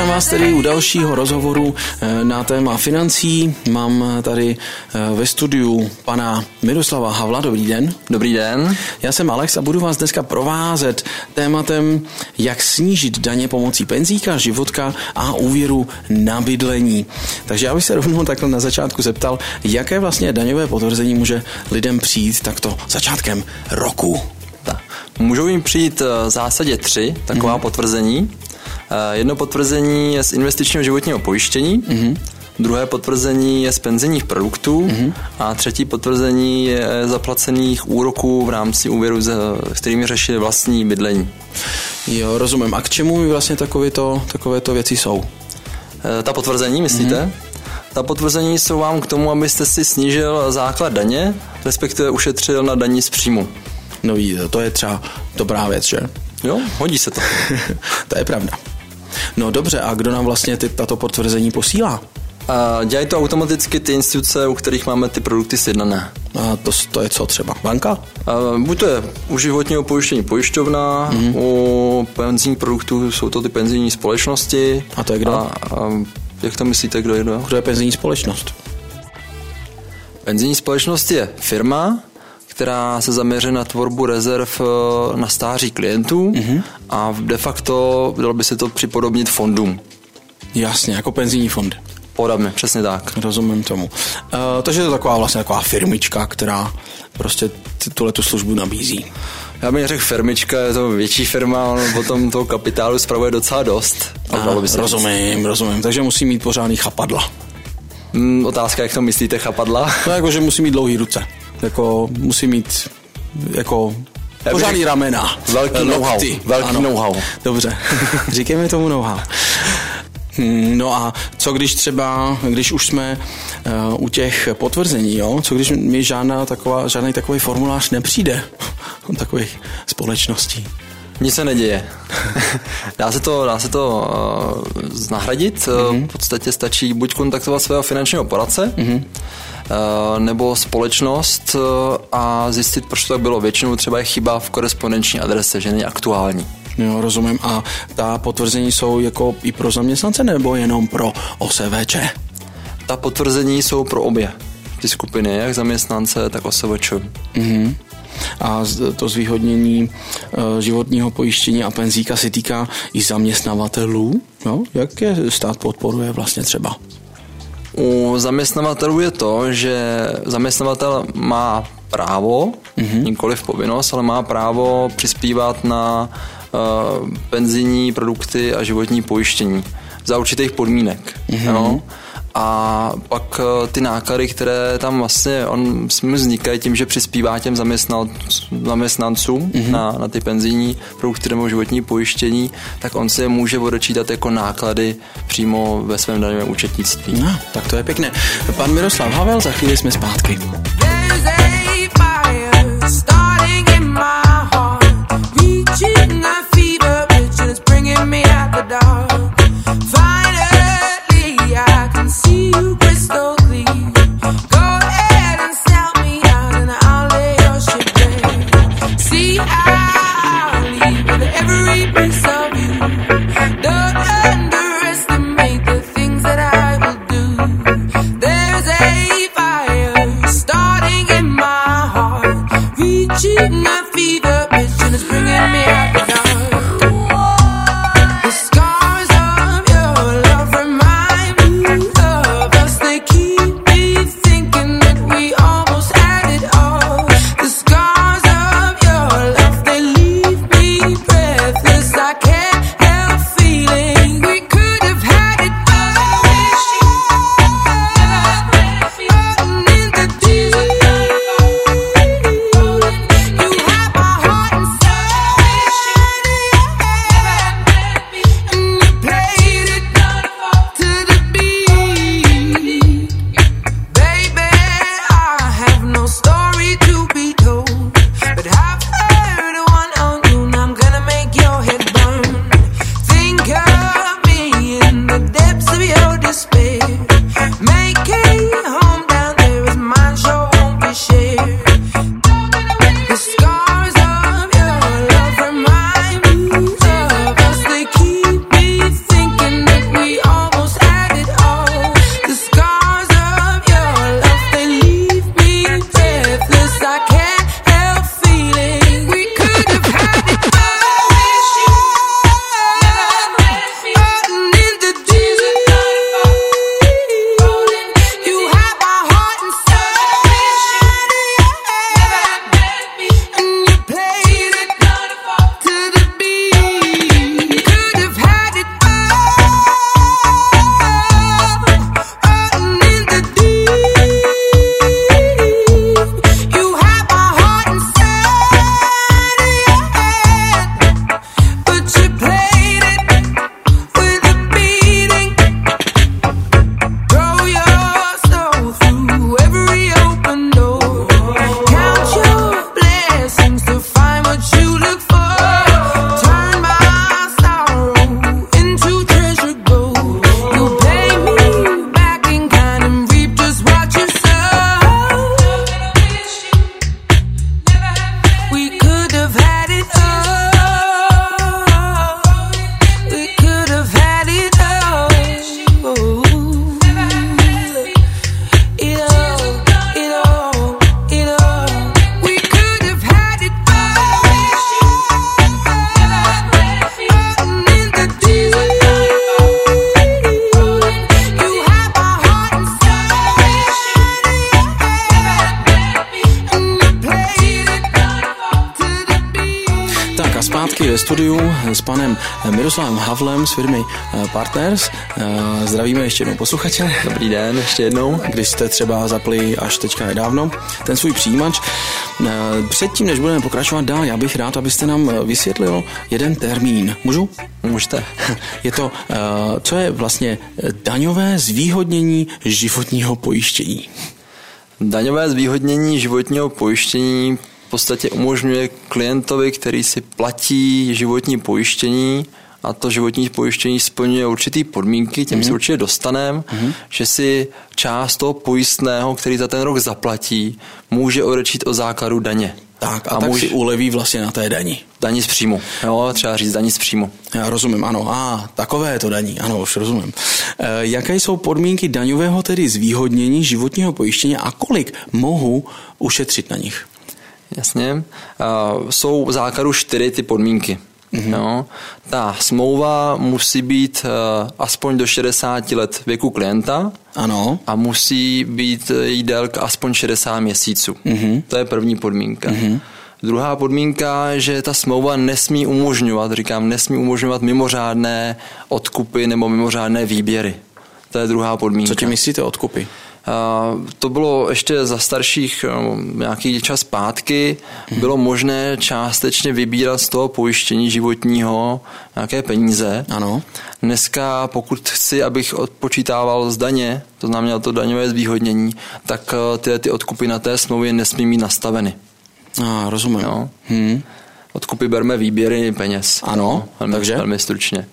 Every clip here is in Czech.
Vítám vás tedy u dalšího rozhovoru na téma financí. Mám tady ve studiu pana Miroslava Havla. Dobrý den. Dobrý den. Já jsem Alex a budu vás dneska provázet tématem, jak snížit daně pomocí penzíka, životka a úvěru na bydlení. Takže já bych se rovnou takhle na začátku zeptal, jaké vlastně daňové potvrzení může lidem přijít takto začátkem roku. Můžou jim přijít v zásadě 3 taková potvrzení. Jedno potvrzení je z investičního životního pojištění, druhé potvrzení je z penzijních produktů a třetí potvrzení je zaplacených úroků v rámci úvěru, s kterými řešili vlastní bydlení. Jo, rozumím. A k čemu mi vlastně takovéto věci jsou? Ta potvrzení, myslíte? Ta potvrzení jsou vám k tomu, abyste si snížil základ daně, respektive ušetřil na daní z příjmu. No vidíte, to je třeba dobrá věc, že? Jo, hodí se to. To je pravda. No dobře, a kdo nám vlastně tato potvrzení posílá? Dělají to automaticky ty instituce, u kterých máme ty produkty sjednané. A to je co třeba? Banka? Buď to je u životního pojištění pojišťovna, u penzijních produktů jsou to ty penzijní společnosti. A to je kdo? Jak to myslíte, kdo je kdo? Kdo je penzijní společnost? Penzijní společnost je firma, která se zaměří na tvorbu rezerv na stáří klientů a de facto dalo by se to připodobnit fondům. Jasně, jako penzijní fond. Podobně, přesně tak. Rozumím tomu. Takže je to taková firmička, která prostě tuhletu službu nabízí. Já bych řekl firmička, je to větší firma, ono potom toho kapitálu spravuje docela dost. Rozumím. Takže musí mít pořádný chapadla. Otázka, jak to myslíte, chapadla? No jako, že musí mít dlouhý ruce. Jako, musí mít jako pořádný ramena. Velký know-how. Dobře, říkejme tomu know-how. No a co když už jsme u těch potvrzení, jo? Co když mi žádný takový formulář nepřijde od takových společností? Nic se neděje. Dá se to nahradit. V podstatě stačí buď kontaktovat svého finančního poradce, nebo společnost a zjistit, proč to tak bylo. Většinou třeba je chyba v korespondenční adrese, že není aktuální. Jo, rozumím. A ta potvrzení jsou jako i pro zaměstnance nebo jenom pro OSVČ? Ta potvrzení jsou pro obě ty skupiny, jak zaměstnance, tak OSVČ. A to zvýhodnění životního pojištění a penzíka se týká i zaměstnavatelů? No? Jak je stát podporuje vlastně třeba? U zaměstnavatelů je to, že zaměstnavatel má právo, nikoliv povinnost, ale má právo přispívat na penzijní produkty a životní pojištění za určitých podmínek. No? A pak ty náklady, které tam vlastně vznikají tím, že přispívá těm zaměstnancům na ty penzijní produkty nebo životní pojištění, tak on si je může odečítat jako náklady přímo ve svém daňovém účetnictví. No, tak to je pěkné. Pan Miroslav Havel, za chvíli jsme zpátky. Starting in my studiu s panem Miroslavem Havlem z firmy Partners. Zdravíme ještě jednou posluchače. Dobrý den, ještě jednou. Když jste třeba zapli až teďka nedávno ten svůj přijímač. Předtím, než budeme pokračovat dál, já bych rád, abyste nám vysvětlil jeden termín. Můžu? Můžete. Je to, co je vlastně daňové zvýhodnění životního pojištění? Daňové zvýhodnění životního pojištění v podstatě umožňuje klientovi, který si platí životní pojištění, a to životní pojištění splňuje určitý podmínky, těm se určitě dostaneme, že si část toho pojistného, který za ten rok zaplatí, může odečít od základu daně. Tak a tak si uleví vlastně na té dani. Daní z příjmu, jo, třeba říct daní z příjmu. Já rozumím, ano, takové je to daní, ano, už rozumím. Jaké jsou podmínky daňového tedy zvýhodnění životního pojištění a kolik mohu ušetřit na nich? Jasně, jsou v základu 4 ty podmínky. No, ta smlouva musí být aspoň do 60 let věku klienta. Ano. A musí být jí délka aspoň 60 měsíců. To je první podmínka. Druhá podmínka je, že ta smlouva nesmí umožňovat mimořádné odkupy nebo mimořádné výběry. To je druhá podmínka. Co ti myslíte odkupy? To bylo ještě za starších nějaký čas zpátky. Bylo možné částečně vybírat z toho pojištění životního nějaké peníze. Ano. Dneska, pokud chci, abych odpočítával z daně, to znamená to daňové zvýhodnění, tak ty odkupy na té smlouvě nesmí mít nastaveny. Rozumím. No. Odkupy berme výběry peněz. Ano, takže? Velmi stručně.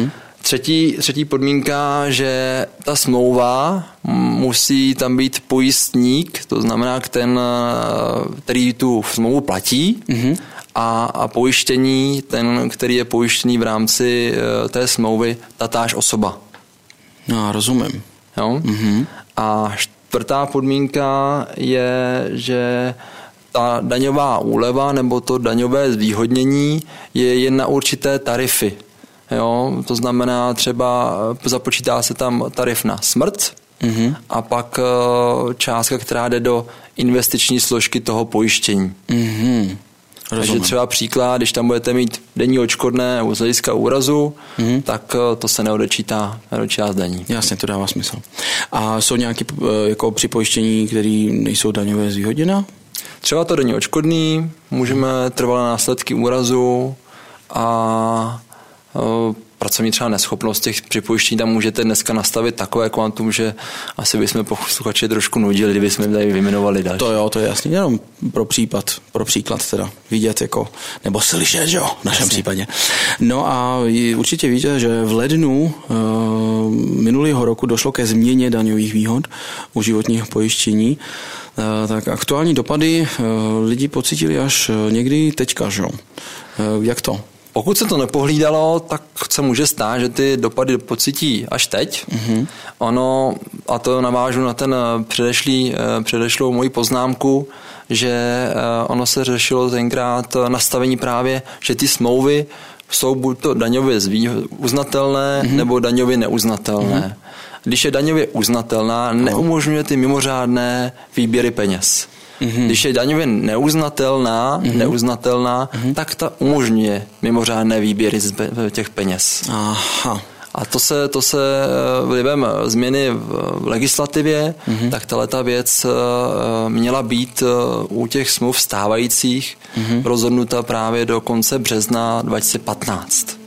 Třetí podmínka, že ta smlouva musí tam být pojistník, to znamená ten, který tu smlouvu platí, a pojištění, ten, který je pojištěný v rámci té smlouvy, tatáž osoba. Rozumím. Jo? A čtvrtá podmínka je, že ta daňová úleva nebo to daňové zvýhodnění je jen na určité tarify. Jo, to znamená třeba započítá se tam tarif na smrt a pak částka, která jde do investiční složky toho pojištění. Takže třeba příklad, když tam budete mít denní odškodné z hlediska úrazu, tak to se neodečítá z daní. Jasně, to dává smysl. A jsou nějaké jako připojištění, které nejsou daňové zvýhodněna? Třeba to denní odškodný, můžeme trvalé následky úrazu a pracovní třeba neschopnost těch připojištění tam můžete dneska nastavit takové kvantum, že asi bychom posluchače trošku nudili, kdybychom tady vyjmenovali další. To jo, to je jasný, jenom pro příklad teda vidět jako, nebo slyšet, že jo, v našem případě. No a určitě víte, že v lednu minulého roku došlo ke změně daňových výhod u životních pojištění. Tak aktuální dopady lidi pocítili až někdy teďka, že jo? Jak to? Pokud se to nepohlídalo, tak se může stát, že ty dopady pocítí až teď. Ono, a to navážu na ten předešlou moji poznámku, že ono se řešilo tenkrát nastavení právě, že ty smlouvy jsou buď to daňově uznatelné nebo daňově neuznatelné. Když je daňově uznatelná, neumožňuje ty mimořádné výběry peněz. Když je daňově neuznatelná, tak ta umožňuje mimořádné výběry z těch peněz. Aha. A to se vlivem změny v legislativě, tak tato věc měla být u těch smluv stávajících rozhodnuta právě do konce března 2015.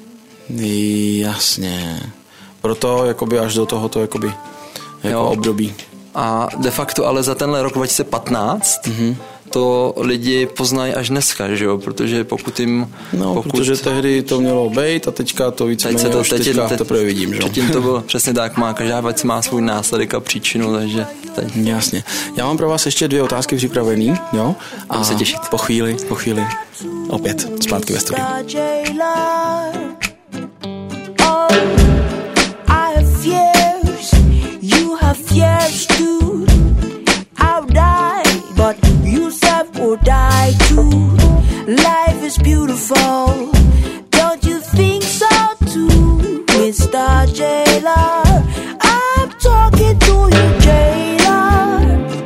Jasně. Proto jakoby až do tohoto jakoby období. A de facto ale za tenhle rok 2015 to lidi poznají až dneska, že jo? Protože pokud jim... protože tehdy to mělo být a teďka to víceméně teďka teprve vidím, že jo? Předtím to bylo přesně tak, každá věc má svůj následek a příčinu, takže... Jasně. Já mám pro vás ještě 2 otázky připravený, jo? A se těšit. Po chvíli opět zpátky ve studiu. Fears too. I'll die, but you self will die too. Life is beautiful, don't you think so too, Mr. Jailer? I'm talking to you, Jailer.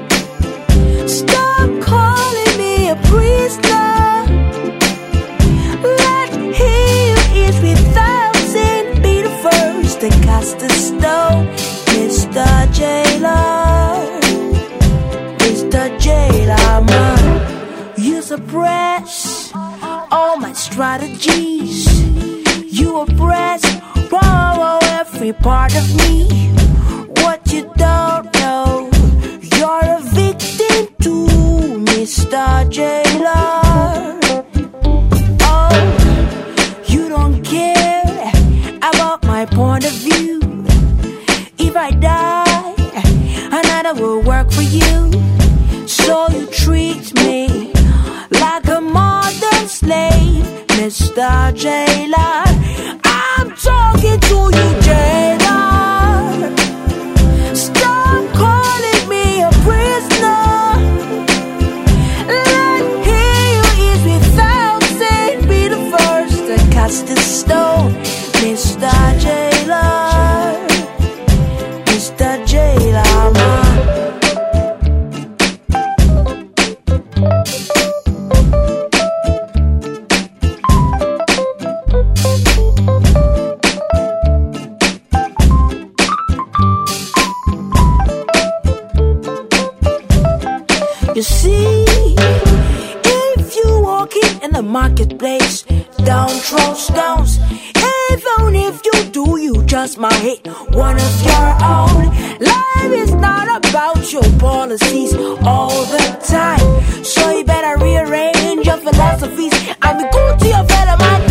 Stop calling me a prisoner. Let him cast the stone, Mr. Jailer, Mr. Jailer, man. You suppress all my strategies. You oppress every part of me. What you don't know, you're a victim too, Mr. Jailer. Oh, you don't care about my point of view. If I die, another will work for you. So you treat me like a modern slave, Mr. Jailer. I'm talking to you, jailer. Stop calling me a prisoner. Let him who is without sin be the first to cast the stone, Mr. Jailer, Mr. Jailer, man. You see, if you walking in the marketplace, don't throw stones. Even if you do, you just might hit one of your own. Life is not about your policies all the time, so you better rearrange your philosophies and be good to your fellow man.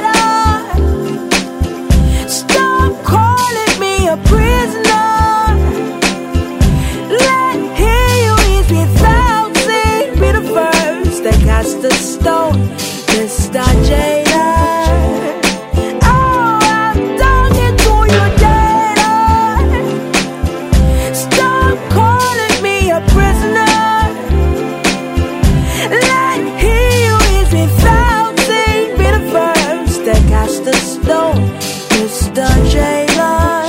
Stop calling me a prisoner. Cast the stone, Mr. Jailer. Oh, I'm talking to you, jailer. Stop calling me a prisoner. Let he who is without sin be the first to cast the stone, Mr. Jailer,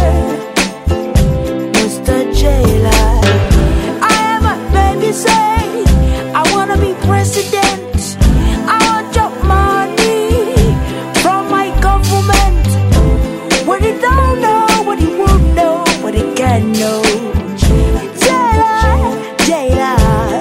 Mr. Jailer. I am a baby say I wanna be president. I want your money from my government. What he don't know, what he won't know, what he can know. Jailer, jailer.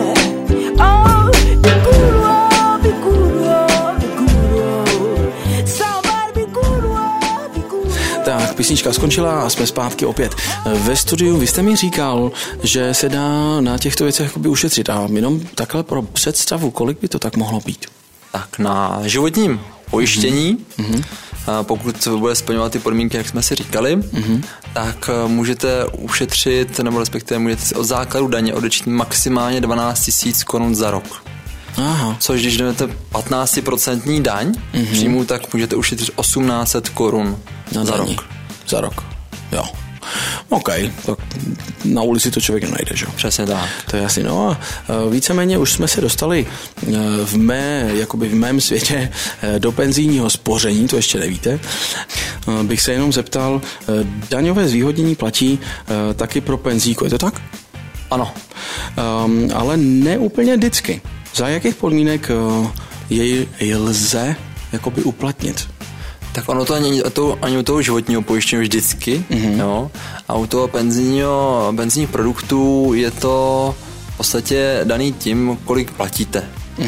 Oh, be good, oh, be good, oh, be good, oh. Somebody be good, oh, be good. Tak, písnička skončila a jsme zpátky opět ve studiu. Vy jste mi říkal, že se dá na těchto věcech jakoby ušetřit a jenom takhle pro představu, kolik by to tak mohlo být? Tak na životním pojištění, pokud bude splňovat ty podmínky, jak jsme si říkali, tak můžete ušetřit, nebo respektive můžete si od základu daně odečíst maximálně 12 000 korun za rok. Aha. Což když jdete 15% daň příjmu, tak můžete ušetřit 1800 korun za rok. Za rok, jo. OK, tak na ulici to člověk najde, že? Přesně tak. To je jasný. No a víceméně už jsme se dostali v mém světě do penzijního spoření, to ještě nevíte. Bych se jenom zeptal, daňové zvýhodnění platí taky pro penzíku, je to tak? Ano. Ale ne úplně vždycky. Za jakých podmínek jej lze jakoby uplatnit? Tak ono to ani u toho životního pojištění vždycky, jo? A u toho penzijních produktů je to v podstatě daný tím, kolik platíte.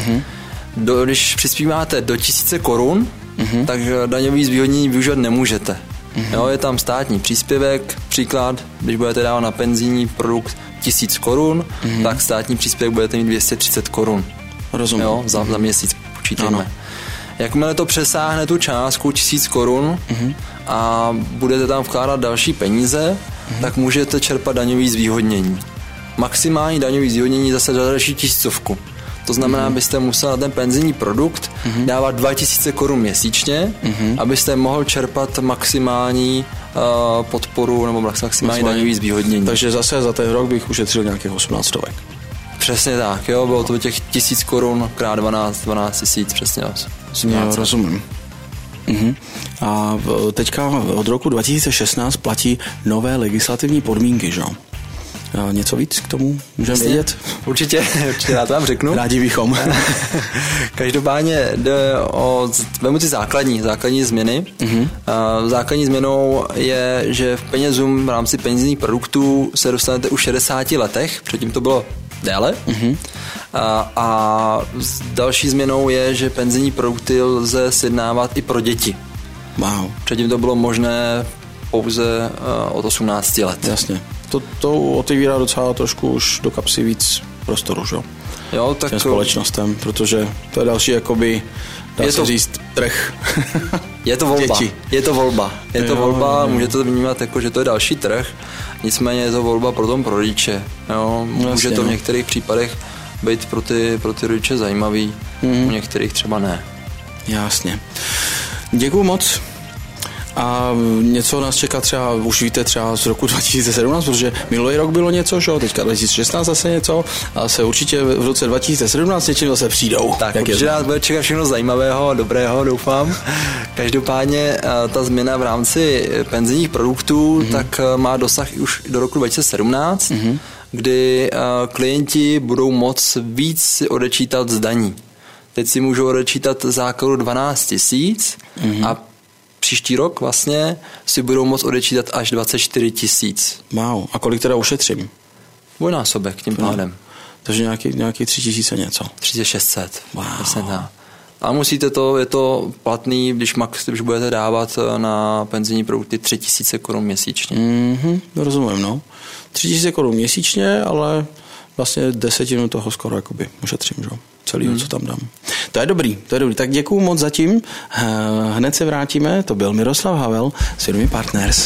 Když přispíváte do 1000 korun, tak daňový zvýhodnění využívat nemůžete. Jo, je tam státní příspěvek, příklad, když budete dávat na penzijní produkt 1000 korun, tak státní příspěvek budete mít 230 korun. Rozumím. Jo, za měsíc počítáme. Ano. Jakmile to přesáhne tu částku 1000 korun a budete tam vkládat další peníze, tak můžete čerpat daňový zvýhodnění. Maximální daňový zvýhodnění zase za další 1000. To znamená, abyste musel na ten penzijní produkt dávat 2000 korun měsíčně, abyste mohl čerpat maximální podporu nebo maximální daňový zvýhodnění. Takže zase za ten rok bych ušetřil nějakých 18 stovek. Přesně tak, jo, bylo to těch 1000 korun krát 12 000, přesně. Jo, rozumím. A teďka od roku 2016 platí nové legislativní podmínky, že? Něco víc k tomu můžeme vědět? Určitě já to vám řeknu. Rádi bychom. Každopádně jde o vemu ty základní změny. Základní změnou je, že v penězům v rámci penzijních produktů se dostanete už v 60 letech, předtím to bylo déle. A další změnou je, že penzijní produkty lze sjednávat i pro děti. Wow. Předtím to bylo možné pouze od 18 let. Jasně. To otevírá docela trošku už do kapsy víc prostoru, že? Jo, tak těm společnostem, protože to je další, jakoby, dá se říct, trh. Je to volba. Děti. Je to volba, můžete to vnímat jako, že to je další trh, nicméně je to volba pro rodiče. Jo, může to v některých případech být pro ty rodiče zajímavý, u některých třeba ne. Jasně. Děkuju moc. A něco nás čeká třeba, už víte, třeba z roku 2017, protože minulý rok bylo něco, že? Teďka 2016 zase něco, a se určitě v roce 2017 něčím zase přijdou. Tak určitě nás bude čekat všechno zajímavého a dobrého, doufám. Každopádně ta změna v rámci penzijních produktů tak má dosah už do roku 2017, kdy klienti budou moct víc si odečítat z daní. Teď si můžou odečítat základu 12 000 a příští rok vlastně si budou moct odečítat až 24 000. Wow, a kolik teda ušetřím? Dvojnásobek tím pádem. Takže nějaký 3 000 něco. 3600. Wow. A musíte je to platný, když budete dávat na penzijní produkty 3 000 korun měsíčně. Rozumím, no. 3 000 korun měsíčně, ale vlastně 10% toho skoro jakoby ušetřím, že? Celý, co tam dám. To je dobrý. Tak děkuju moc zatím. Hned se vrátíme. To byl Miroslav Havel z firmy Partners.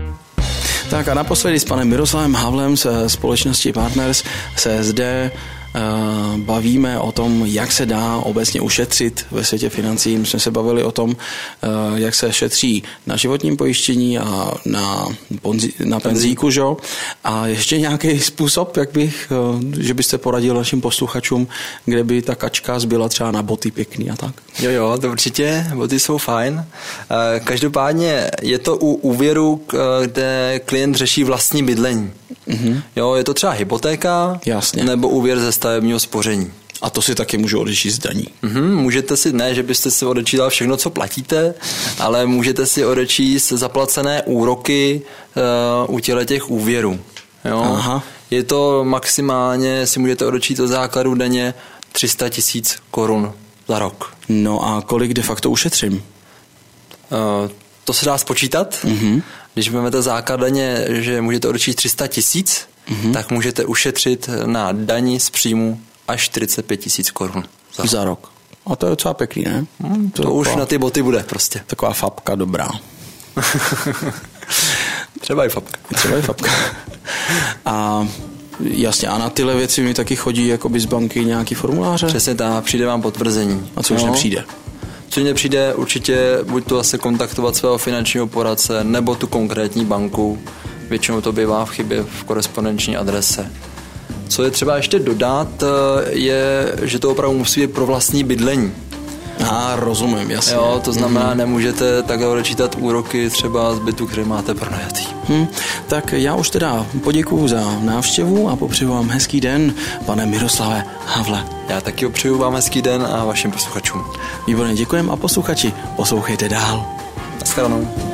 Tak a naposledy s panem Miroslavem Havlem ze společnosti Partners se zde bavíme o tom, jak se dá obecně ušetřit ve světě financí. My jsme se bavili o tom, jak se šetří na životním pojištění a na penzíku, že? A ještě nějaký způsob, že byste poradil našim posluchačům, kde by ta kačka zbyla třeba na boty pěkný a tak? Jo, to určitě, boty jsou fajn. Každopádně je to u úvěru, kde klient řeší vlastní bydlení. Mm-hmm. Jo, je to třeba hypotéka. Jasně. Nebo úvěr ze stavebního spoření. A to si taky můžu odečíst z daní. Můžete si, ne, že byste si odečítal všechno, co platíte, ale můžete si odečíst zaplacené úroky u těch úvěrů. Jo? Aha. Je to maximálně, si můžete odečíst od základu daně 300 000 korun za rok. No a kolik de facto ušetřím? To se dá spočítat. Mm-hmm. Když vezmete základ daně, že můžete odečíst 300 000, tak můžete ušetřit na dani z příjmu až 45 000 korun za rok. A to je docela pěkný, ne? To taková, už na ty boty bude prostě. Taková fapka dobrá. Třeba i fapka. A jasně, a na tyhle věci mi taky chodí jakoby z banky nějaký formuláře? Přesně tak, přijde vám potvrzení. A co už nepřijde? Co nepřijde, určitě buď to asi kontaktovat svého finančního poradce, nebo tu konkrétní banku. Většinou to bývá v chybě v korespondenční adrese. Co je třeba ještě dodat, je, že to opravdu musí být pro vlastní bydlení. Rozumím, jasně. Jo, to znamená, nemůžete takhle odečítat úroky třeba z bytu, který máte pronajatý. Tak já už teda poděkuju za návštěvu a popřeju vám hezký den, pane Miroslave Havle. Já taky přeju vám hezký den a vašim posluchačům. Výborně, děkujem a posluchači, poslouchejte dál. Naschledanou.